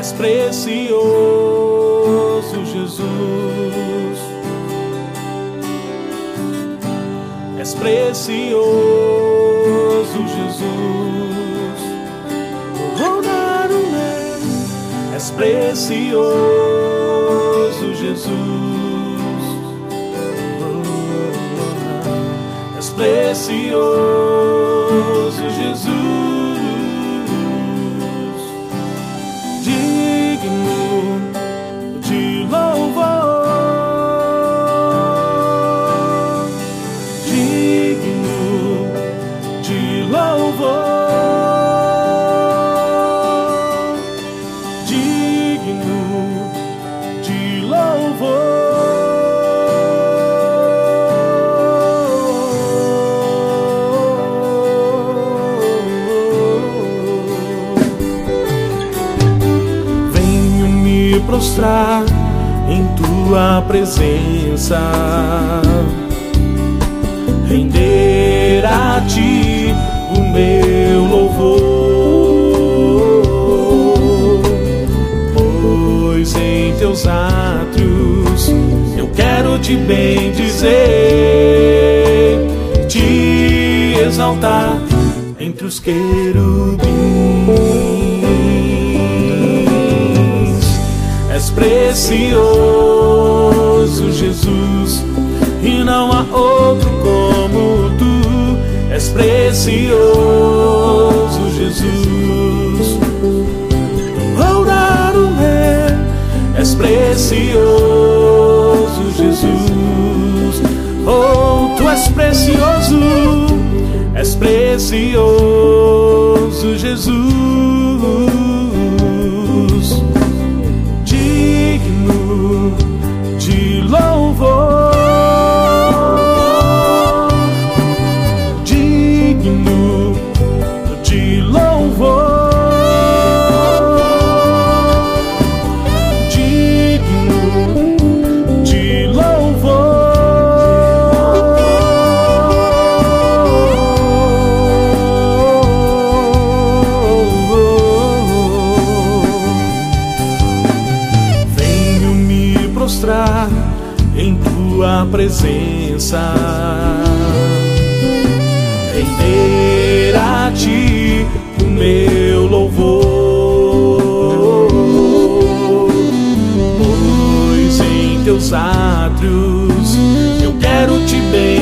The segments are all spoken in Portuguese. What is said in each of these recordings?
És precioso, Jesus. És precioso, Jesus. És precioso, Jesus. És precioso, Jesus. Digno de louvor, digno de louvor, digno de louvor. Venho me prostrar em tua presença, render a ti o meu louvor, pois em teus átrios eu quero te bendizer, te exaltar entre os querubins. És precioso, Jesus, e não há outro como tu. És precioso, Jesus. És precioso, Jesus. Oh, tu és precioso. És precioso, Jesus. Digno de louvor, digno de louvor, digno de louvor. Venho me prostrar em tua presença, render a ti o meu louvor, pois em teus átrios eu quero te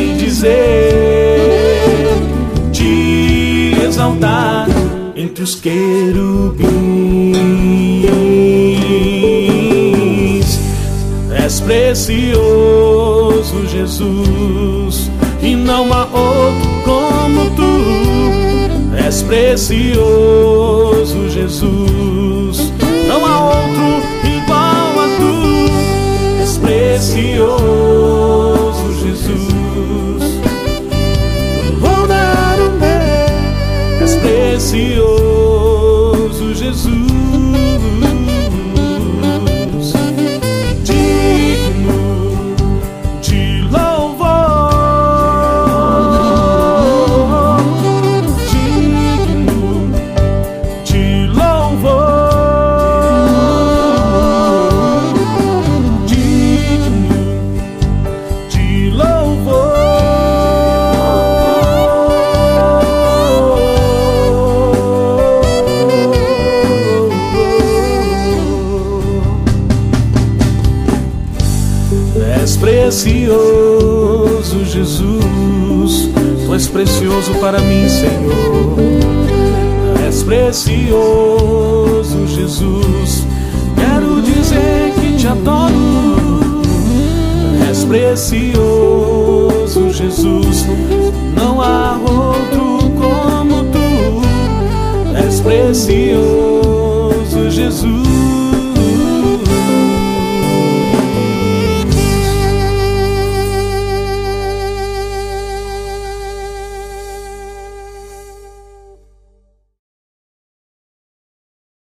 bendizer, te exaltar entre os querubins. És precioso, Jesus, e não há outro como tu. És precioso, Jesus, não há outro igual a tu. És precioso, Jesus. És precioso, Jesus. És precioso, Jesus. Tu és precioso para mim, Senhor. És precioso, Jesus. Quero dizer que te adoro. És precioso, Jesus. Não há outro como tu. És precioso.